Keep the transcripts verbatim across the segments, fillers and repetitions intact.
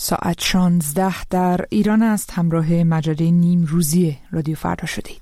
ساعت شانزده در ایران است. همراه مجله نیم روزی رادیو فردا شدید.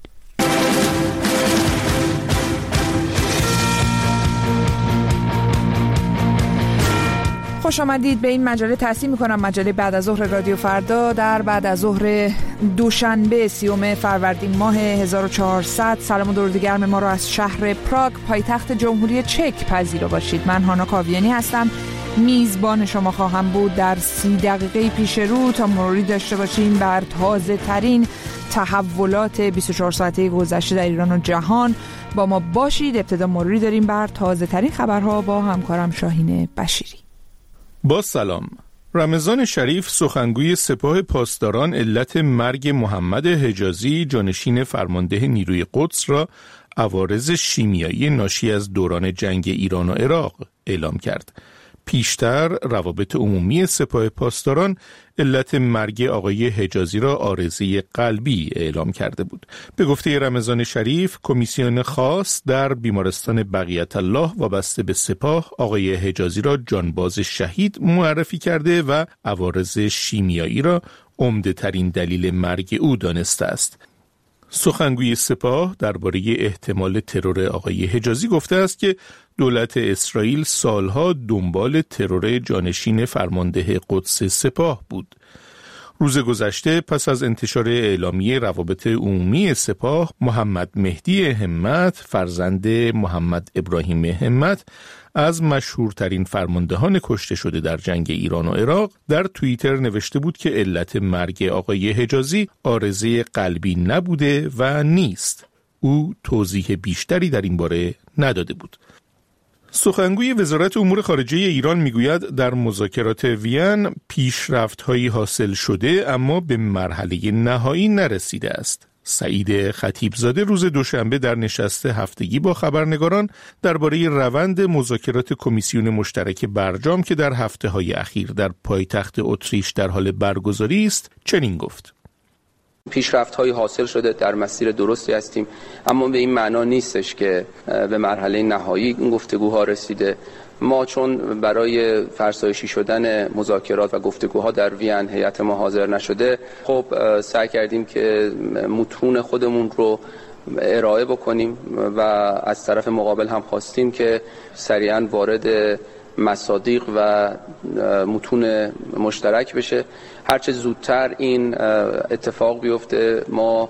خوش آمدید به این مجله. تحصیل میکنم مجله بعد از ظهر رادیو فردا در بعد از ظهر دوشنبه سیوم فروردین ماه هزار و چهارصد. سلام و درود گرم ما را از شهر پراگ پایتخت جمهوری چک پذیرا باشید. من هانا کاویانی هستم، میزبان شما خواهم بود در سی دقیقه پیش رو تا مروری داشته باشیم بر تازه ترین تحولات بیست و چهار ساعته گذشته در ایران و جهان. با ما باشید. ابتدا مروری داریم بر تازه ترین خبرها با همکارم شاهین بشیری. با سلام. رمضان شریف سخنگوی سپاه پاسداران علت مرگ محمد حجازی جانشین فرمانده نیروی قدس را عوارض شیمیایی ناشی از دوران جنگ ایران و عراق اعلام کرد. پیشتر روابط عمومی سپاه پاسداران علت مرگ آقای حجازی را عارضه قلبی اعلام کرده بود. به گفته رمضان شریف، کمیسیون خاص در بیمارستان بقیت الله وابسته به سپاه آقای حجازی را جانباز شهید معرفی کرده و عوارض شیمیایی را عمده ترین دلیل مرگ او دانسته است. سخنگوی سپاه درباره احتمال ترور آقای حجازی گفته است که دولت اسرائیل سالها دنبال ترور جانشین فرمانده قدس سپاه بود. روز گذشته پس از انتشار اعلامیه روابط عمومی سپاه، محمد مهدی همت فرزند محمد ابراهیم همت از مشهورترین فرماندهان کشته شده در جنگ ایران و عراق در توییتر نوشته بود که علت مرگ آقای حجازی عارضه قلبی نبوده و نیست. او توضیح بیشتری در این باره نداده بود. سخنگوی وزارت امور خارجه ایران میگوید در مذاکرات وین پیشرفت‌هایی حاصل شده اما به مرحله نهایی نرسیده است. سعید خطیبزاده روز دوشنبه در نشست هفتگی با خبرنگاران درباره روند مذاکرات کمیسیون مشترک برجام که در هفته‌های اخیر در پایتخت اتریش در حال برگزاری است چنین گفت: پیشرفت‌های حاصل شده، در مسیر درستی هستیم، اما به این معنا نیستش که به مرحله نهایی این گفتگوها رسیده. ما چون برای فرسایشی شدن مذاکرات و گفتگوها در وین هیئت ما حاضر نشده، خب سعی کردیم که متون خودمون رو ارائه بکنیم و از طرف مقابل هم خواستیم که سریعاً وارد مصادیق و متون مشترک بشه. هرچه زودتر این اتفاق بیفته ما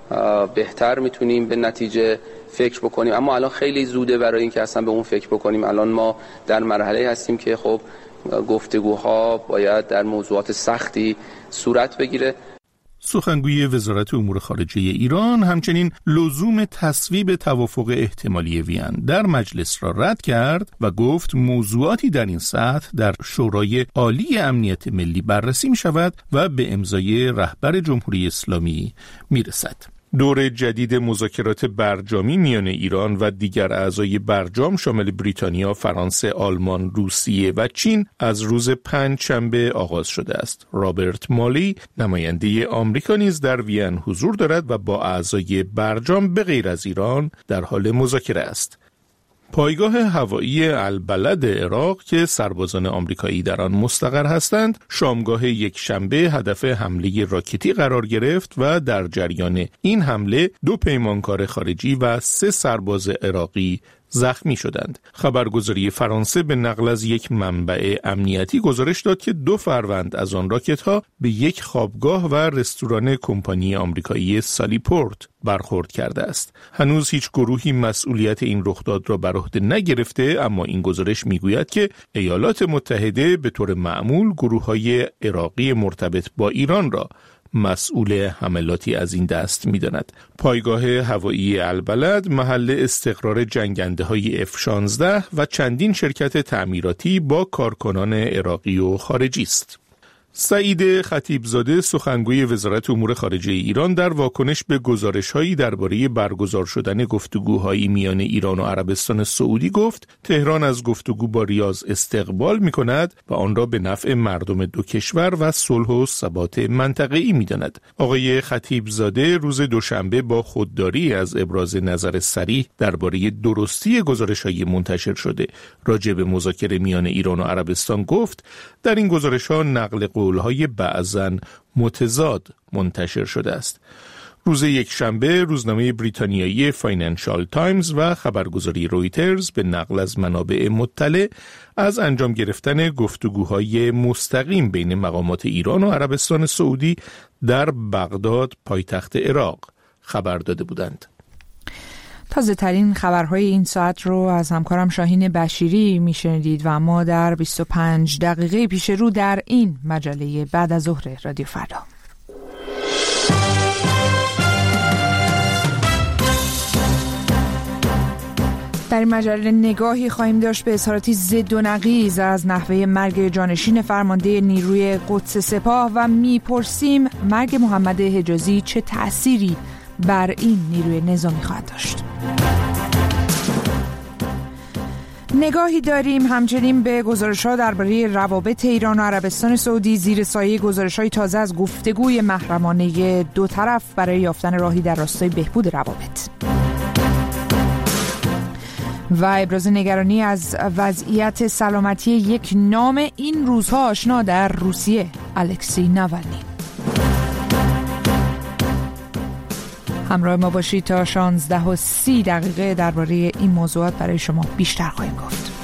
بهتر میتونیم به نتیجه فکر بکنیم، اما الان خیلی زوده برای این که اصلا به اون فکر بکنیم. الان ما در مرحله هستیم که خب گفتگوها باید در موضوعات سختی صورت بگیره. سخنگوی وزارت امور خارجه ایران همچنین لزوم تصویب توافق احتمالی وین در مجلس را رد کرد و گفت موضوعاتی در این سطح در شورای عالی امنیت ملی بررسی می شود و به امضای رهبر جمهوری اسلامی می رسد. دور جدید مذاکرات برجامی میان ایران و دیگر اعضای برجام شامل بریتانیا، فرانسه، آلمان، روسیه و چین از روز پنجشنبه آغاز شده است. رابرت مالی نماینده آمریکا نیز در وین حضور دارد و با اعضای برجام به غیر از ایران در حال مذاکره است. پایگاه هوایی البلد عراق که سربازان آمریکایی در آن مستقر هستند، شامگاه یک شنبه هدف حمله راکتی قرار گرفت و در جریان این حمله دو پیمانکار خارجی و سه سرباز عراقی زخمی شدند. خبرگزاری فرانسه به نقل از یک منبع امنیتی گزارش داد که دو فروند از آن راکت‌ها به یک خوابگاه و رستوران کمپانی آمریکایی سالیپورت برخورد کرده است. هنوز هیچ گروهی مسئولیت این رخداد را بر عهده نگرفته، اما این گزارش میگوید که ایالات متحده به طور معمول گروه‌های عراقی مرتبط با ایران را مسئول حملاتی از این دست می‌داند. پایگاه هوایی البلد محل استقرار جنگنده‌های اف شانزده و چندین شرکت تعمیراتی با کارکنان عراقی و خارجی است. سعید خطیبزاده سخنگوی وزارت امور خارجه ایران در واکنش به گزارش‌هایی درباره برگزار شدن گفتگوهای میان ایران و عربستان سعودی گفت تهران از گفتگو با ریاض استقبال می‌کند و آن را به نفع مردم دو کشور و صلح و ثبات منطقه‌ای می‌داند. آقای خطیبزاده روز دوشنبه با خودداری از ابراز نظر صریح درباره درستی گزارش‌های منتشر شده راجع به مذاکره میان ایران و عربستان گفت در این گزارش‌ها نقل قولهای بعضاً متضاد منتشر شده است. روز یکشنبه روزنامه بریتانیایی فاینانشال تایمز و خبرگزاری رویترز به نقل از منابع مطلع از انجام گرفتن گفتگوهای مستقیم بین مقامات ایران و عربستان سعودی در بغداد پایتخت عراق خبر داده بودند. تازه ترین خبرهای این ساعت رو از همکارم شاهین بشیری میشنیدید و ما در بیست و پنج دقیقه پیش رو در این مجله بعد از ظهر رادیو فردا. در این مجله نگاهی خواهیم داشت به اظهاراتی ضد و نقیض از نحوه مرگ جانشین فرمانده نیروی قدس سپاه و میپرسیم مرگ محمد حجازی چه تأثیری بر این نیروی نظامی خواهد داشت. نگاهی داریم همچنین به گزارش‌ها درباره روابط ایران و عربستان سعودی زیر سایه گزارش‌های تازه از گفتگوی محرمانه دو طرف برای یافتن راهی در راستای بهبود روابط و ابراز نگرانی از وضعیت سلامتی یک نام این روزها آشنا در روسیه، الکسی ناوالنی. همراه ما باشید تا شانزده و سی دقیقه درباره این موضوعات برای شما بیشتر خواهیم گفت.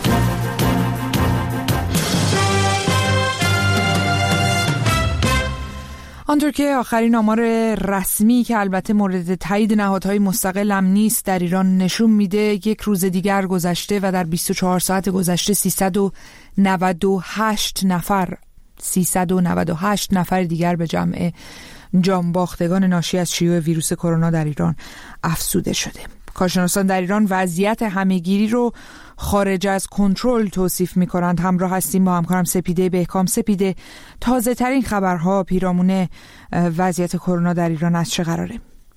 آنطور که آخرین آمار رسمی که البته مورد تایید نهادهای مستقل هم نیست در ایران نشون میده یک روز دیگر گذشته و در بیست و چهار ساعت گذشته سیصد و نود و هشت نفر سیصد و نود و هشت نفر دیگر به جمع جانباختگان ناشی از شیوع ویروس کرونا در ایران افزوده شده. کارشناسان در ایران وضعیت همهگیری رو خارج از کنترل توصیف می‌کنند. همراه هستیم با همکارم سپیده بهکام. سپیده، تازه ترین خبرها پیرامون وضعیت کرونا در ایران از چه قراره؟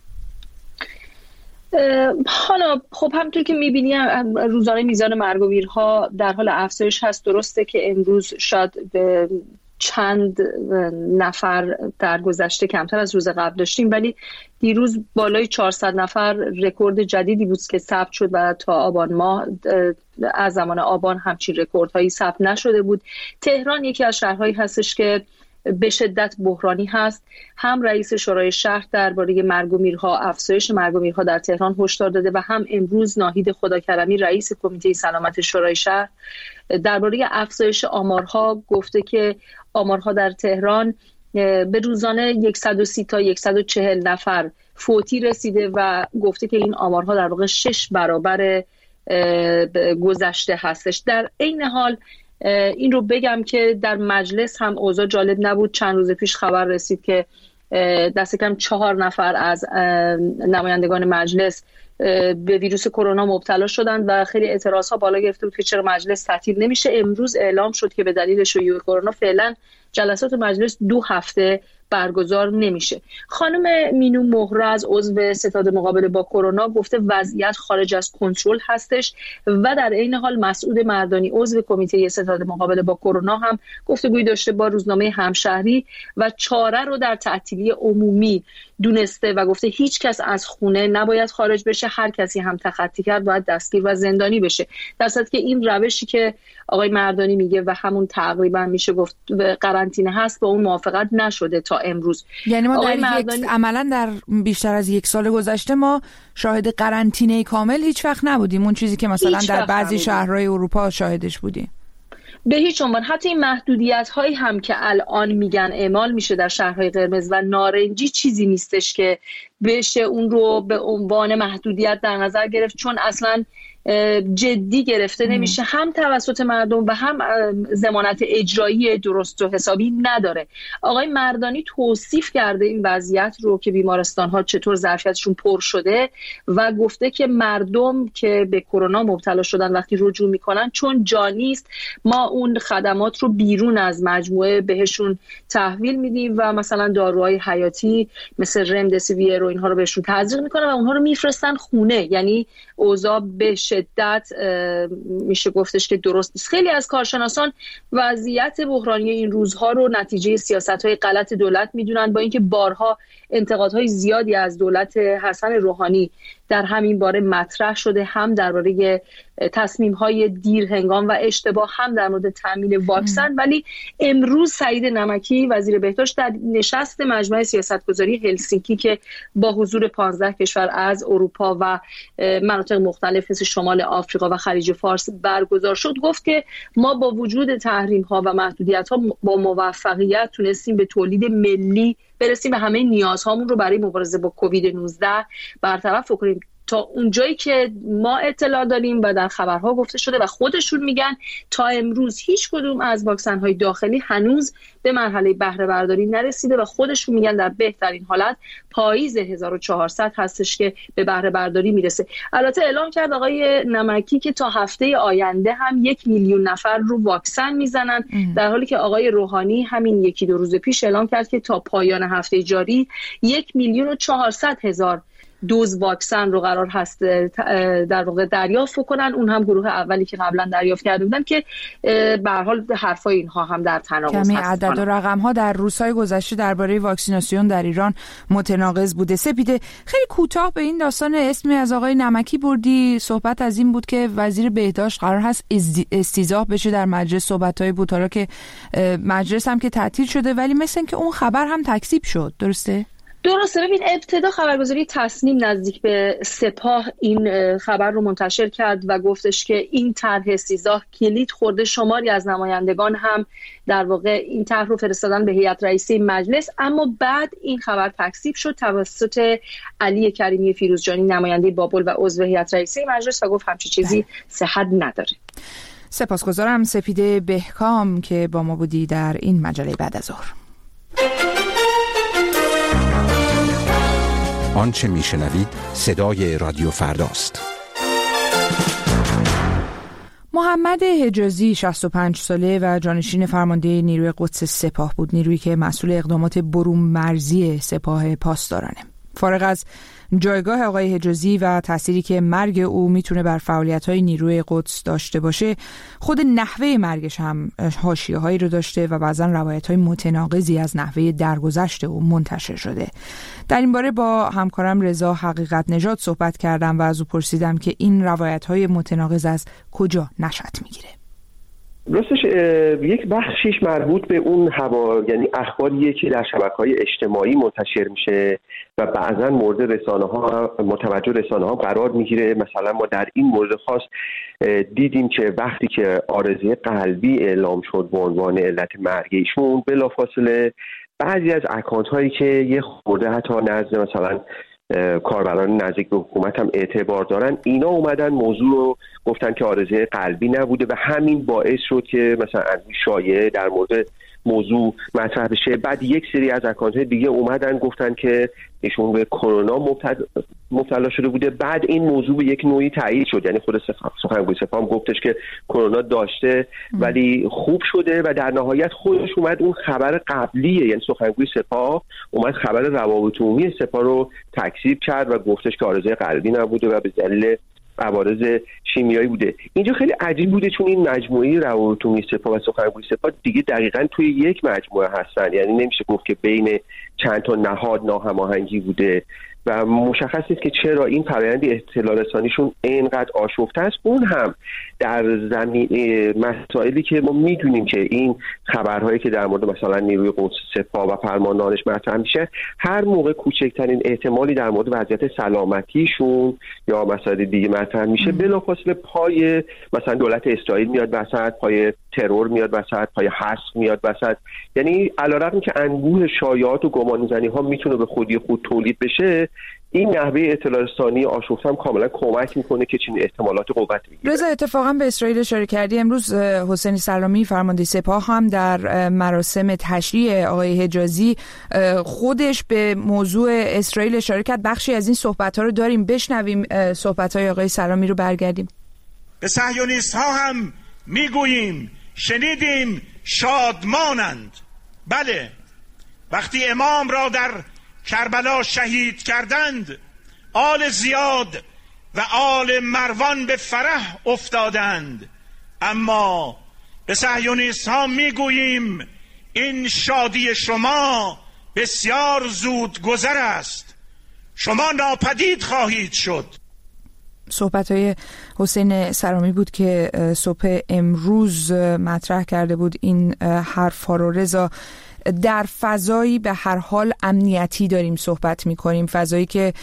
حالا خب همونطور که می‌بینی روزانه میزان مرگ و میرها در حال افزایش هست. درسته که امروز شاید به چند نفر در گذشته کمتر از روز قبل داشتیم، ولی دیروز بالای چهارصد نفر رکورد جدیدی بود که ثبت شد و تا آبان ماه از زمان آبان همچین رکوردهایی ثبت نشده بود. تهران یکی از شهرهایی هستش که به شدت بحرانی هست. هم رئیس شورای شهر درباره مرگ و میرها، افزایش مرگ و میرها در تهران هشدار داده و هم امروز ناهید خداکرمی رئیس کمیته سلامت شورای شهر درباره افزایش آمارها گفته که آمارها در تهران به روزانه صد و سی تا صد و چهل نفر فوتی رسیده و گفته که این آمارها در واقع شش برابر گذشته هستش. در عین حال این رو بگم که در مجلس هم اوضاع جالب نبود. چند روز پیش خبر رسید که دست کم چهار نفر از نمایندگان مجلس به ویروس کرونا مبتلا شدند و خیلی اعتراضها بالا گرفته بود که چرا مجلس تعطیل نمیشه. امروز اعلام شد که به دلیل شیوع کرونا فعلا جلسات مجلس دو هفته برگزار نمیشه. خانم مینو مهراز عضو ستاد مقابله با کرونا گفته وضعیت خارج از کنترل هستش و در عین حال مسعود مردانی عضو کمیته ستاد مقابله با کرونا هم گفتگوی داشته با روزنامه همشهری و چاره رو در تعطیلی عمومی دونسته و گفته هیچ کس از خونه نباید خارج بشه، هر کسی هم تخطی کرد باید دستگیر و زندانی بشه. در صورتی که این روشی که آقای مردانی میگه و همون تقریبا میشه گفت قرنطینه هست با اون موافقت نشده تا امروز. یعنی ما در مردانی... یک... عملا در بیشتر از یک سال گذشته ما شاهد قرنطینه کامل هیچ وقت نبودیم، اون چیزی که مثلا در بعضی شهرهای اروپا شاهدش بودیم. به هیچ عنوان. حتی این محدودیت هایی هم که الان میگن اعمال میشه در شهرهای قرمز و نارنجی چیزی نیستش که بشه اون رو به عنوان محدودیت در نظر گرفت، چون اصلا جدی گرفته نمیشه، هم توسط مردم و هم ضمانت اجرایی درست و حسابی نداره. آقای مردانی توصیف کرده این وضعیت رو که بیمارستان ها چطور ظرفیتشون پر شده و گفته که مردم که به کرونا مبتلا شدن وقتی رجوع میکنن چون جا نیست ما اون خدمات رو بیرون از مجموعه بهشون تحویل میدیم و مثلا داروهای حیاتی مثل رمدسیویر و اینها رو بهشون تزریق میکنن و اونها رو میفرستن خونه، یعنی اوضاع بشه شدت میشه گفتش که درست نیست. خیلی از کارشناسان وضعیت بحرانی این روزها رو نتیجه سیاست‌های غلط دولت میدونن، با اینکه بارها انتقادهای زیادی از دولت حسن روحانی در همین باره مطرح شده، هم درباره تصمیم‌های دیر هنگام و اشتباه، هم در مورد تامین واکسن. ولی امروز سعید نمکی وزیر بهداشت در نشست مجمع سیاستگذاری هلسینکی که با حضور پانزده کشور از اروپا و مناطق مختلف مثل شمال آفریقا و خلیج فارس برگزار شد، گفت که ما با وجود تحریم‌ها و محدودیت‌ها با موفقیت تونستیم به تولید ملی برسیم و همه نیازهامون رو برای مبارزه با کووید نوزده برطرف کنیم. تا اونجایی که ما اطلاع داریم و در خبرها گفته شده و خودشون میگن تا امروز هیچ کدوم از واکسن‌های داخلی هنوز به مرحله بهره برداری نرسیده و خودشون میگن در بهترین حالت پاییز هزار و چهارصد هستش که به بهره برداری میرسه. البته اعلام کرد آقای نمکی که تا هفته آینده هم یک میلیون نفر رو واکسن میزنن، در حالی که آقای روحانی همین یکی دو روز پیش اعلام کرد که تا پایان هفته جاری یک میلیون و چهارصد هزار دوز واکسن رو قرار هست در واقع دریافت کنن. اون هم گروه اولی که قبلا دریافت کرده بودن که به هر حال حرفای اینها هم در تناقض هست. کمی عدد و رقم ها در روزهای گذشته درباره واکسیناسیون در ایران متناقض بوده. سپیده، خیلی کوتاه به این داستان اسمی از آقای نمکی بردی. صحبت از این بود که وزیر بهداشت قرار هست استیضاح بشه در مجلس. صحبت‌های بود حالا که مجلس هم که تعطیل شده، ولی مثل اینکه اون خبر هم تکذیب شد. درسته؟ درسته. ببین، ابتدا خبرگزاری تصنیم نزدیک به سپاه این خبر رو منتشر کرد و گفتش که این طرح استیضاح کلید خورده. شماری از نمایندگان هم در واقع این طرح رو فرستادن به هیئت رئیسه مجلس، اما بعد این خبر تکذیب شد توسط علی کریمی فیروزجانی، نماینده بابل و عضو هیئت رئیسه مجلس، و گفت همچین چیزی صحت نداره. سپاسگزارم سپیده بهکام که با ما بودی در این مجله بعد از ظهر. آنچه میشنوید صدای رادیو فرداست. محمد حجازی شصت و پنج ساله و جانشین فرمانده نیروی قدس سپاه بود، نیرویی که مسئول اقدامات برون مرزی سپاه پاسدارانه. فارغ از جایگاه آقای حجازی و تأثیری که مرگ او میتونه بر فعالیت‌های نیروی قدس داشته باشه، خود نحوه مرگش هم حاشیه‌هایی رو داشته و بعضاً روایت‌های متناقضی از نحوه درگذشت او منتشر شده. در این باره با همکارم رضا حقیقت نژاد صحبت کردم و از او پرسیدم که این روایت‌های متناقض از کجا نشأت میگیره. راستش یک بخشیش مربوط به اون هوا، یعنی اخباریه که در شبکه‌های اجتماعی منتشر میشه و بعضا مورد رسانه ها متوجه رسانه ها قرار میگیره. مثلا ما در این مورد خاص دیدیم که وقتی که عارضه قلبی اعلام شد به عنوان علت مرگ ایشون، بلافاصله بعضی از اکانت هایی که یه خورده حتی نزد مثلا کاربران نزدیک به حکومت هم اعتبار دارن، اینا اومدن موضوع رو گفتن که عارضه قلبی نبوده و همین باعث شد که مثلا شایعه در مورد موضوع مطرح بشه. بعد یک سری از اکانت‌های دیگه اومدن گفتن که ایشون به کرونا مبتلا شده بوده. بعد این موضوع به یک نوعی تایید شد، یعنی خود سخنگوی سپاه هم گفتش که کرونا داشته ولی خوب شده و در نهایت خودش اومد اون خبر قبلیه، یعنی سخنگوی سپاه اومد خبر روابط عمومی سپاه رو تکذیب کرد و گفتش که عارضه قلبی نبوده و به دلیل عوارض شیمیایی بوده. اینجا خیلی عجیب بوده چون این مجموعه روابط عمومی سپاه و سخنگوی سپاه دیگه دقیقاً توی یک مجموعه هستن، یعنی نمیشه گفت که بین چند تا نهاد ناهماهنگی بوده و مشخص نیست که چرا این فرآیند اطلاع رسانیشون اینقدر آشفته است. اون هم در زمینه مسائلی که ما میدونیم که این خبرهایی که در مورد مثلا نیروی قدس سپاه و فرماندهانش مطرح میشه، هر موقع کوچکترین احتمالی در مورد وضعیت سلامتیشون یا مسائل دیگه مطرح میشه، بلافاصله پای مثلا دولت اسرائیل میاد وسط، پای ترور میاد وسط، پای حذف میاد وسط. یعنی علیرغم که انبوه شایعات و گمانه‌زنی ها میتونه به خودی خود تولید بشه، این نحوه اطلاع رسانی آشفته هم کاملا کمک میکنه که چنین احتمالات قوت بگیره. رضا، اتفاقا به اسرائیل اشاره کردی. امروز حسین سلامی فرمانده سپاه هم در مراسم تشییع آقای حجازی خودش به موضوع اسرائیل اشاره کرد. بخشی از این صحبت‌ها رو داریم، بشنویم صحبت‌های آقای سلامی رو برگردیم. به صهیونیست‌ها هم میگوییم شنیدیم شادمانند. بله، وقتی امام را در کربلا شهید کردند، آل زیاد و آل مروان به فرح افتادند، اما به صهیونیست ها میگوییم این شادی شما بسیار زود گذر است، شما ناپدید خواهید شد. صحبت‌های حسین سرامی بود که صبح امروز مطرح کرده بود این حرف‌ها رو. رضا، در فضایی به هر حال امنیتی داریم صحبت می‌کنیم، فضایی که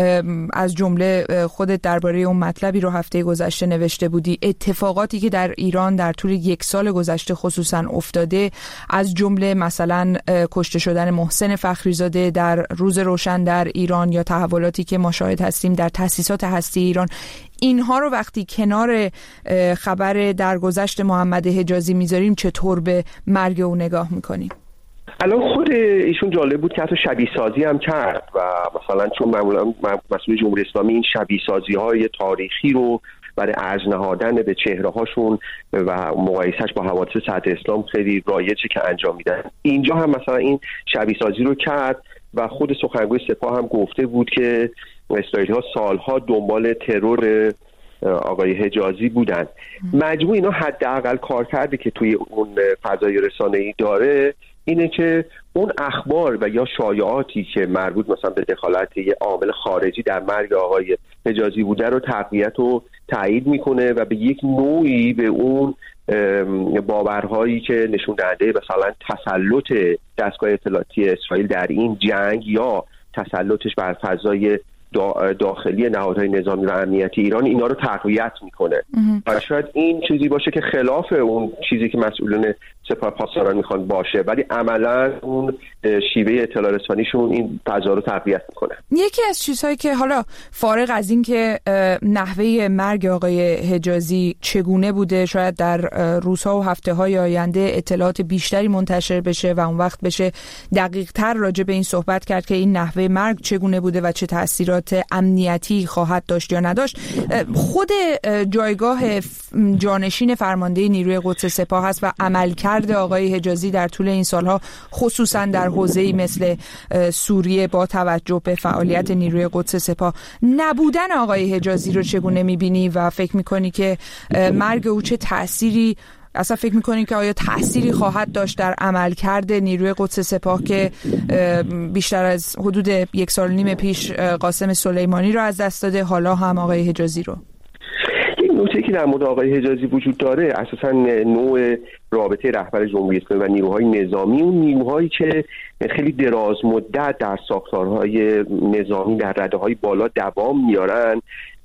از جمله خودت درباره اون مطلبی رو هفته گذشته نوشته بودی، اتفاقاتی که در ایران در طول یک سال گذشته خصوصا افتاده، از جمله مثلا کشته شدن محسن فخریزاده در روز روشن در ایران یا تحولاتی که ما شاهد هستیم در تأسیسات هستی ایران، اینها رو وقتی کنار خبر درگذشت محمد حجازی میذاریم چطور به مرگ او نگاه میکنیم؟ الان خود ایشون جالب بود که حتی شبیه سازی هم کرد و مثلا چون معمولا مسئول جمهوری اسلامی این شبیه سازی های تاریخی رو برای ارج نهادن به چهره هاشون و مقایسهش با حوادث صدر اسلام خیلی رایجه که انجام میدن، اینجا هم مثلا این شبیه سازی رو کرد و خود سخنگوی سپاه هم گفته بود که اسرائیلی ها سالها دنبال ترور آقای حجازی بودن. مجموع اینا حداقل کار کرده که توی اون فضای رسانه‌ای داره اینه که اون اخبار و یا شایعاتی که مربوط مثلا به دخالت یه عامل خارجی در مرگ آقای حجازی بوده رو تقویت و تایید میکنه و به یک نوعی به اون باورهایی که نشون دهنده مثلا تسلط دستگاه اطلاعاتی اسرائیل در این جنگ یا تسلطش بر فضای داخلی نهادهای نظامی و امنیتی ایران اینا رو تقویت میکنه و شاید این چیزی باشه که خلاف اون چیزی که مسئولان سپاه پاسداران میخوان باشه، ولی عملا اون شیوه اطلاع رسانیشون این فضا رو تقویت میکنه. یکی از چیزهایی که حالا فارغ از این که نحوه مرگ آقای حجازی چگونه بوده، شاید در روزها و هفته‌های آینده اطلاعات بیشتری منتشر بشه و اون وقت بشه دقیق تر راجع به این صحبت کرد که این نحوه مرگ چگونه بوده و چه تأثیرات امنیتی خواهد داشت یا نداشت. خود جایگاه جانشین فرمانده نیروی قدس سپاه هست و عملکرد آقای حجازی در طول این سالها خصوصا در حوزه‌ای مثل سوریه با توجه به فعالیت نیروی قدس سپاه، نبودن آقای حجازی رو چگونه می‌بینی و فکر می‌کنی که مرگ او چه تأثیری، اصلا فکر می‌کنی که آیا تأثیری خواهد داشت در عملکرد نیروی قدس سپاه که بیشتر از حدود یک سال نیم پیش قاسم سلیمانی رو از دست داده، حالا هم آقای حجازی رو؟ نکته که در مورد آقای حجازی وجود داره اساساً نوع رابطه رهبر جمهوری اسلامی و نیروهای نظامی، اون نیروهایی که خیلی دراز مدت در ساختارهای نظامی در رده‌های بالا دوام میارن،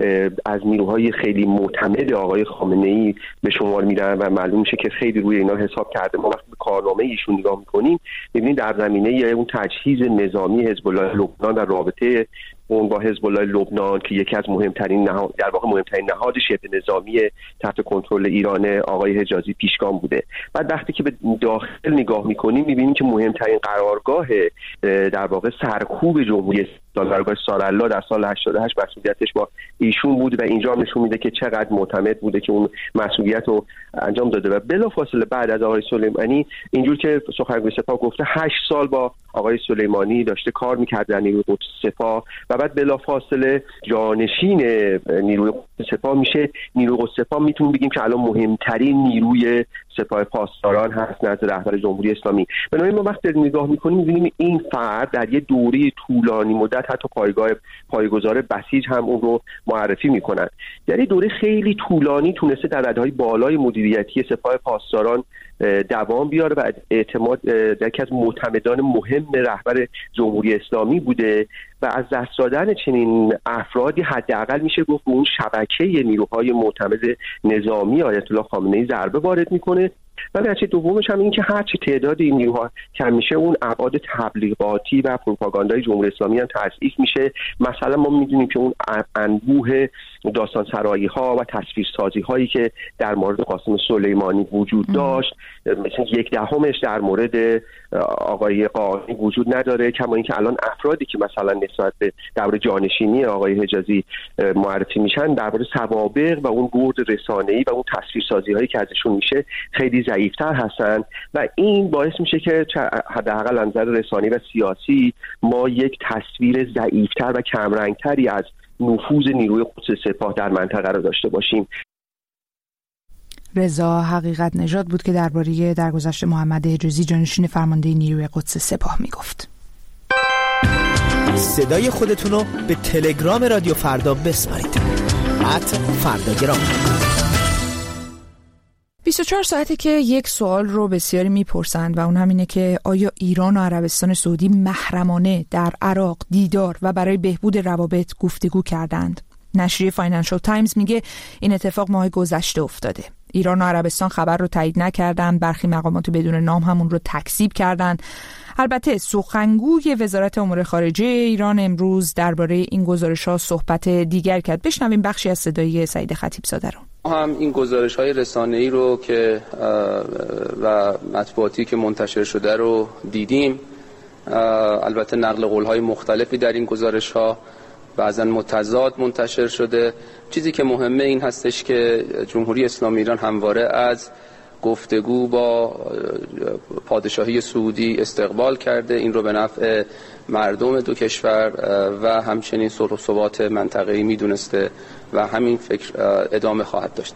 از نیروهای خیلی معتمد آقای خامنه‌ای به شمار میرن و معلوم میشه که خیلی روی اینا حساب کرده. ما وقتی به کارنامه ایشون نگاه میکنیم میبینیم در زمینه اون تجهیز نظامی حزب الله لبنان در رابطه اون با حزب الله لبنان که یکی از مهمترین نهاد در واقع مهمترین نهاد شبه نظامی تحت کنترل ایران آقای حجازی پیشگام بوده. بعد وقتی که به داخل نگاه میکنیم میبینیم که مهمترین قرارگاه در واقع سرکوب جمهوری قرارگاه سارالله در سال هشتاد و هشت مسئولیتش با ایشون بود و اینجا نشون میده که چقدر معتمد بوده که اون مسئولیت رو انجام داده. و بلافاصله بعد از آقای سلیمانی اینجور که سخنگوی سپاه گفته هشت سال با آقای سلیمانی داشته کار میکرد در نیروی قدس سپاه و بعد بلافاصله جانشین نیروی قدس سپاه میشه. نیروی قدس سپاه میتونیم بگیم که الان مهمترین نیروی سپاه پاسداران هست نزد رهبر جمهوری اسلامی. بنابراین ما وقتی نگاه میکنیم میبینیم این فرد در یه دوره طولانی مدت حتی پایگاه پایه‌گذار بسیج هم اون رو معرفی میکنن، یعنی دوره خیلی طولانی تونسته در رده‌های بالای مدیریتی سپاه پاسداران دوام بیاره و اعتماد یکی از معتمدان مهم رهبر جمهوری اسلامی بوده و از دست دادن چنین افرادی حداقل میشه گفت اون شبکه نیروهای معتمد نظامی آیت الله خامنه‌ای ضربه وارد میکنه. و نکته دومش هم این که هر چه تعداد این نیروها کم میشه اون ابعاد تبلیغاتی و پروپاگاندای جمهوری اسلامی هم تضعیف میشه. مثلا ما میدونیم که اون انبوه داستان سرایی ها و تصویر سازی هایی که در مورد قاسم سلیمانی وجود داشت مثلا یک دهمش در مورد آقای قائمی وجود نداره، کما اینکه الان افرادی که مثلا نسبت به دور جانشینی آقای حجازی معرفی میشن درباره سوابق و اون گرد رسانه‌ای و اون تصویر سازی هایی که ازشون میشه خیلی ضعیف‌تر هستن و این باعث میشه که حداقل از نظر رسانه‌ای و سیاسی ما یک تصویر ضعیف‌تر و کمرنگ‌تری از نفوذ نیروی قدس سپاه در منطقه رو داشته باشیم. رضا حقیقت نژاد بود که درباره درگذشت محمد حجازی جانشین فرمانده نیروی قدس سپاه میگفت. صدای خودتون رو به تلگرام رادیو فردا بسپارید. ات فرداگرام. بیست و چهار ساعته که یک سوال رو بسیاری میپرسند و اون هم اینه که آیا ایران و عربستان سعودی محرمانه در عراق دیدار و برای بهبود روابط گفتگو کردند؟ نشریه فاینانشال تایمز میگه این اتفاق ماه گذشته افتاده. ایران و عربستان خبر رو تایید نکردند، برخی مقامات بدون نام همون رو تکذیب کردند. البته سخنگوی وزارت امور خارجه ایران امروز درباره این گزارش‌ها صحبت دیگر کرد. بشنویم بخشی از صدای سعید خطیبزاده رو. هم این گزارش‌های رسانه‌ای رو که و مطبوعاتی که منتشر شده رو دیدیم. البته نقل قول‌های مختلفی در این گزارش‌ها بعضاً متضاد منتشر شده. چیزی که مهمه این هستش که جمهوری اسلامی ایران همواره از گفتگو با پادشاهی سعودی استقبال کرده، این رو به نفع مردم دو کشور و همچنین صلح و ثبات منطقه‌ای میدونسته و همین فکر ادامه خواهد داشت.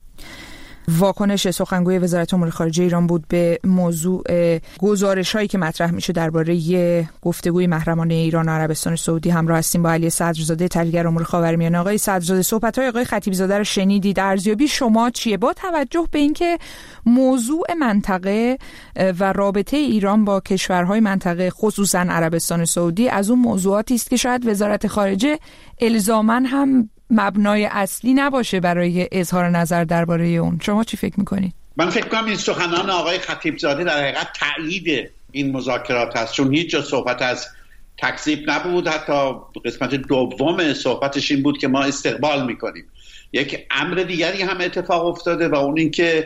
واکنش سخنگوی وزارت امور خارجه ایران بود به موضوع گزارش‌هایی که مطرح میشه درباره گفتگوی محرمانه ایران و عربستان سعودی. همراه هستیم با علی صدرزاده، تحلیلگر امور خاورمیانه. آقای صدرزاده، صحبت‌های آقای خطیبزاده رو شنیدید، ارزیابی شما چیه با توجه به اینکه موضوع منطقه و رابطه ایران با کشورهای منطقه خصوصا عربستان سعودی از اون موضوعاتی است که شاید وزارت خارجه الزاماً هم مبنای اصلی نباشه برای اظهار نظر درباره اون؟ شما چی فکر میکنید؟ من فکر کنم این سخنان آقای خطیبزاده در حقیقت تایید این مذاکرات هست، چون هیچ جا صحبت از تکذیب نبود. حتی قسمت دوم صحبتش این بود که ما استقبال میکنیم. یک امر دیگری هم اتفاق افتاده و اون این که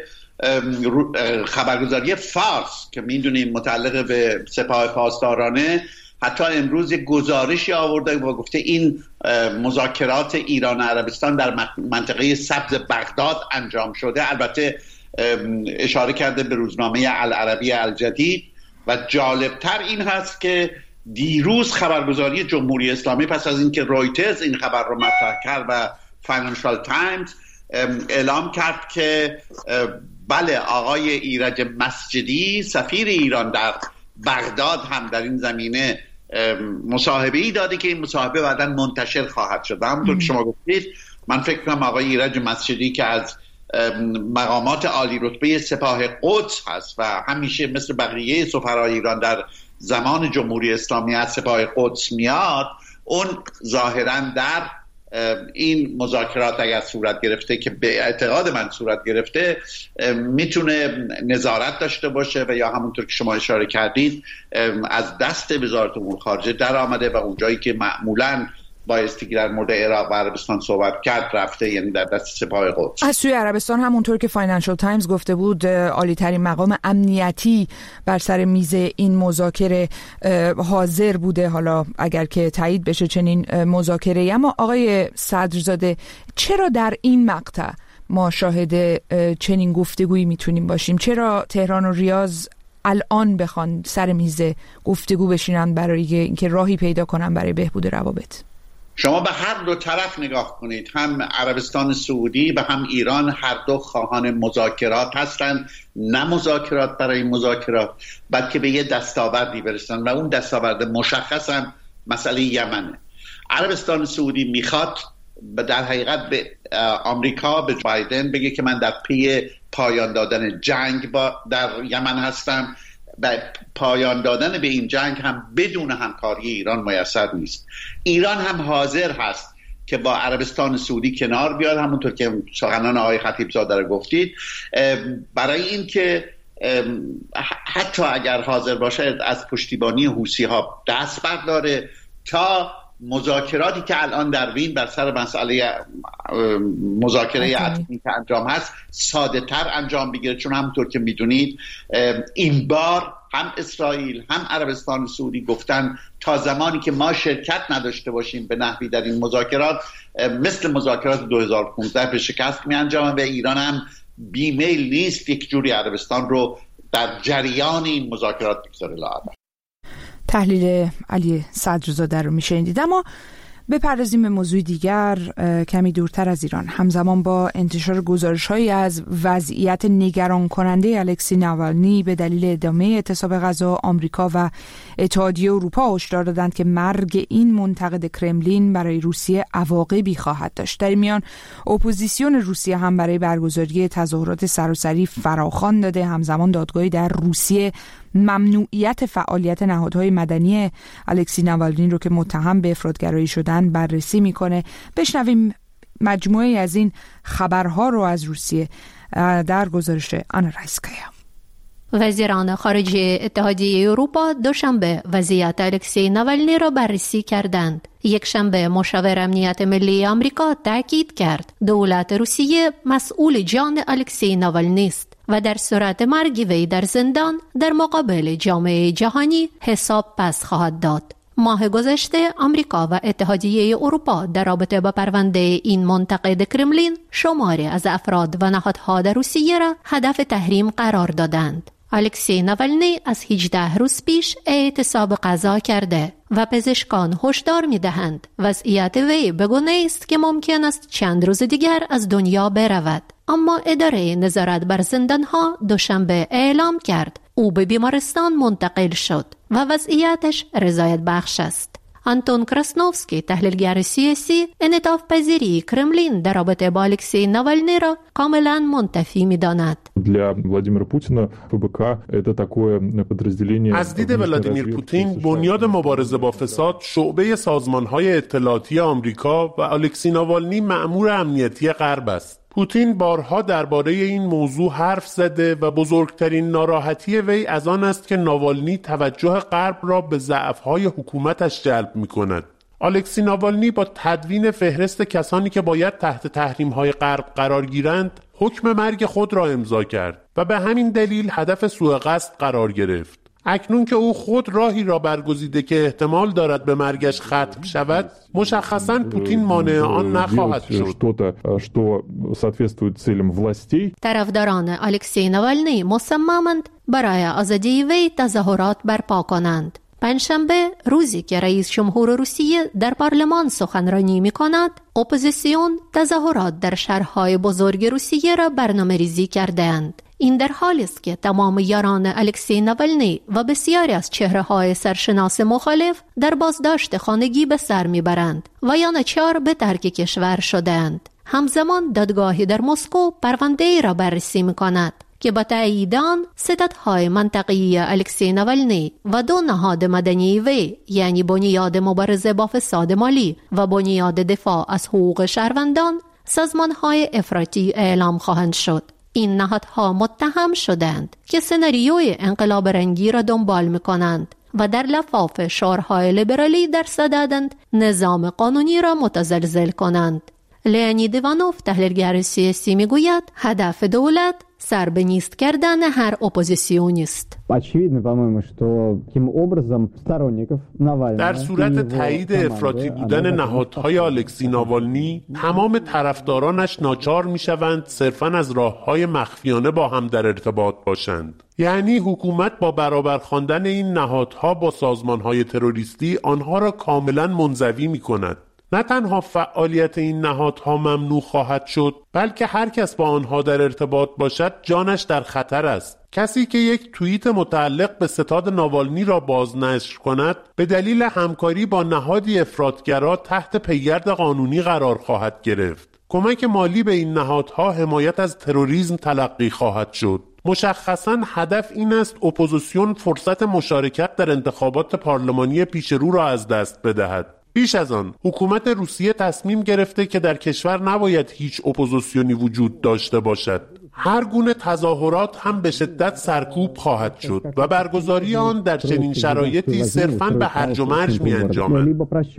خبرگزاری فارس که میدونیم متعلق به سپاه پاسدارانه حتی امروز یک گزارشی آورده و گفته این مذاکرات ایران و عربستان در منطقه سبز بغداد انجام شده. البته اشاره کرده به روزنامه العربی الجدید و جالبتر این هست که دیروز خبرگزاری جمهوری اسلامی پس از اینکه رویترز این خبر رو مطرح کرد و فاینانشال تایمز اعلام کرد که بله آقای ایرج مسجدی سفیر ایران در بغداد هم در این زمینه مصاحبه‌ای داده که این مصاحبه بعداً منتشر خواهد شد. همونطور که شما گفتید من فکر کنم آقای ایرج مسجدی که از مقامات عالی رتبه سپاه قدس هست و همیشه مثل بقیه سفرای ایران در زمان جمهوری اسلامی از سپاه قدس میاد، اون ظاهراً در این مذاکرات اگر صورت گرفته که به اعتقاد من صورت گرفته میتونه نظارت داشته باشه و یا همونطور که شما اشاره کردید از دست وزارت امور خارجه در آمده و اونجایی که معمولاً بایستی که در مورد عراق و عربستان صحبت کرد رفته، یعنی در دست سپاه قدس. از سوی عربستان همونطور که فاینانشال تایمز گفته بود عالی ترین مقام امنیتی بر سر میز این مذاکره حاضر بوده، حالا اگر که تایید بشه چنین مذاکره. اما آقای صدرزاده چرا در این مقطع ما شاهد چنین گفتگویی میتونیم باشیم؟ چرا تهران و ریاض الان بخوان سر میز گفتگو بشینن برای اینکه راهی پیدا کنن برای بهبود روابط؟ شما به هر دو طرف نگاه کنید، هم عربستان سعودی و هم ایران هر دو خواهان مذاکرات هستند، نه مذاکرات برای مذاکرات بلکه به یه دستاوردی برسن و اون دستاورد مشخص هم مسئله یمنه. عربستان سعودی میخواد در حقیقت به آمریکا، به بایدن بگه که من در پی پایان دادن جنگ با در یمن هستم و پایان دادن به این جنگ هم بدون همکاری ایران میسر نیست. ایران هم حاضر هست که با عربستان سعودی کنار بیاد، همونطور که سخنان آقای خطیبزاده رو گفتید، برای این که حتی اگر حاضر باشه از پشتیبانی حوثی ها دست برداره تا مذاکراتی که الان در وین بر سر مسئله مذاکره اتمی که انجام هست ساده تر انجام بگیره، چون همونطور که میدونید این بار هم اسرائیل هم عربستان سعودی گفتن تا زمانی که ما شرکت نداشته باشیم به نحوی در این مذاکرات مثل مذاکرات دو هزار و پانزده به شکست می انجامه و ایران هم بیمیل نیست یک جوری عربستان رو در جریان این مذاکرات بگذاره لاعبر. تحلیل علی صدرزاده رو میشنیدید. اما بپردازیم به موضوع دیگر کمی دورتر از ایران. همزمان با انتشار گزارش‌هایی از وضعیت نگران کننده الکسی ناوالنی به دلیل ادامه اعتصاب غذا، آمریکا و اتحادیه اروپا هشدار دادند که مرگ این منتقد کرملین برای روسیه عواقبی خواهد داشت. در میان اپوزیسیون روسیه هم برای برگزاری تظاهرات سراسری فراخوان داده. همزمان دادگاهی در روسیه ممنوعیت فعالیت نهادهای مدنی الکسی ناوالنی رو که متهم به افراطگرایی شدن بررسی میکنه. بشنویم مجموعه از این خبرها رو از روسیه در گزارش آنا رایسکایا. وزیران خارجه اتحادیه اروپا دوشنبه وضعیت الکسی ناوالنی را بررسی کردند. یک شنبه مشاور امنیت ملی آمریکا تاکید کرد دولت روسیه مسئول جان الکسی ناوالنی است و در صورت مرگ وی در زندان در مقابل جامعه جهانی حساب پس خواهد داد. ماه گذشته آمریکا و اتحادیه اروپا در رابطه با پرونده این منتقد کرملین شماری از افراد و نهادها در روسیه را هدف تحریم قرار دادند. الکسی ناوالنی از هجده روز پیش اعتصاب غذا کرده و پزشکان هشدار می‌دهند وضعیت وی به گونه‌ای است که ممکن است چند روز دیگر از دنیا برود. اما اداره نظارت بر زندان‌ها دوشنبه اعلام کرد او به بیمارستان منتقل شد و وضعیتش رضایت بخش است. آنتون کراسنوفسکی تحلیلگر سیاسی انعطاف پذیری کرملین در رابطه با الکسی ناوالنی را کاملا منتفی می‌داند. از دید ولادیمیر پوتین بنیاد مبارزه با فساد شعبه سازمان‌های اطلاعاتی آمریکا و الکسی ناوالنی مأمور امنیتی غرب است. پوتین بارها درباره این موضوع حرف زده و بزرگترین ناراحتی وی از آن است که ناوالنی توجه غرب را به ضعف‌های حکومتش جلب می‌کند. الکسی ناوالنی با تدوین فهرست کسانی که باید تحت تحریم‌های غرب قرار گیرند، حکم مرگ خود را امضا کرد و به همین دلیل هدف سوء قصد قرار گرفت. اکنون که او خود راهی را برگزیده که احتمال دارد به مرگش ختم شود، مشخصاً پوتین مانع آن نخواهد شد. طرفداران الکسی ناوالنی مصممند برای آزادی وی تظاهرات برپا کنند. پنجشنبه روزی که رئیس جمهور روسیه در پارلمان سخنرانی می کند، اپوزیسیون تظاهرات در شهرهای بزرگ روسیه را برنامه‌ریزی کردند. این در حالی است که تمام یاران الکسی ناوالنی و بسیاری از چهره‌های سرشناس مخالف در بازداشت خانگی به سر میبرند و یا ناچار به ترک کشور شدند. همزمان دادگاهی در مسکو پرونده‌ای را بررسی می‌کند که با تأیید آن ستادهای منطقه‌ای الکسی ناوالنی و دو نهاد مدنی وی یعنی بنیاد مبارزه با فساد مالی و بنیاد دفاع از حقوق شهروندان سازمان‌های افراطی اعلام خواهند شد. این نهادها متهم شدند که سناریوی انقلاب رنگی را دنبال می‌کنند و در لفاف شعارهای لیبرالی در صددند نظام قانونی را متزلزل کنند. لئونید ایوانوف تحلیلگر سیاسی میگوید هدف دولت سر به نیست کردن هر اپوزیسیونی است. در صورت تایید افراطی بودن نهادهای الکسی ناوالنی، تمام طرفدارانش ناچار میشوند صرفاً از راههای مخفیانه با هم در ارتباط باشند. یعنی حکومت با برابر خواندن این نهادها با سازمانهای تروریستی آنها را کاملاً منزوی میکند. نه تنها فعالیت این نهادها ممنوع خواهد شد، بلکه هر کس با آنها در ارتباط باشد جانش در خطر است. کسی که یک توییت متعلق به ستاد ناوالنی را بازنشر کند به دلیل همکاری با نهادی افراطگرا تحت پیگرد قانونی قرار خواهد گرفت. کمک مالی به این نهادها حمایت از تروریسم تلقی خواهد شد. مشخصاً هدف این است اپوزیسیون فرصت مشارکت در انتخابات پارلمانی پیشرو را از دست بدهد. پیش از آن حکومت روسیه تصمیم گرفته که در کشور نباید هیچ اپوزیسیونی وجود داشته باشد. هر گونه تظاهرات هم به شدت سرکوب خواهد شد و برگزاری آن در چنین شرایطی صرفاً به هرج و مرج می انجامد.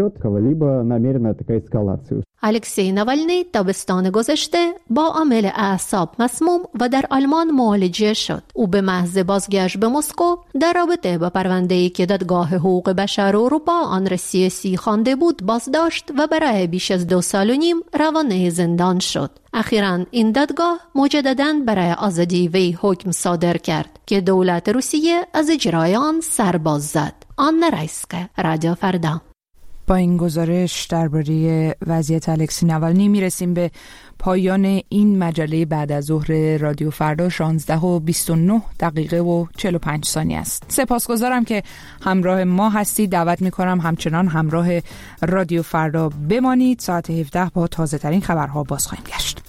الکسی ناوالنی تابستان گذشته با عامل اعصاب مسموم و در آلمان معالجه شد. او به محض بازگشت به مسکو در رابطه با پرونده‌ای که دادگاه حقوق بشر اروپا آن را سیاسی خوانده بود بازداشت و برای بیش از دو سال و نیم روانه زندان شد. اخیراً این دادگاه مجدداً برای آزادی وی حکم صادر کرد که دولت روسیه از اجرای آن سر باز زد. آن رایسکه، رادیو فردا. با این گزارش درباره وضعیت الکسی ناوالنی میرسیم به پایان این مجله بعد از ظهر رادیو فردا. شانزده و بیست و نه دقیقه و چهل و پنج ثانیه است. سپاسگزارم که همراه ما هستید. دعوت میکنم همچنان همراه رادیو فردا بمانید. ساعت هفده با تازه ترین خبرها باز خواهیم گشت.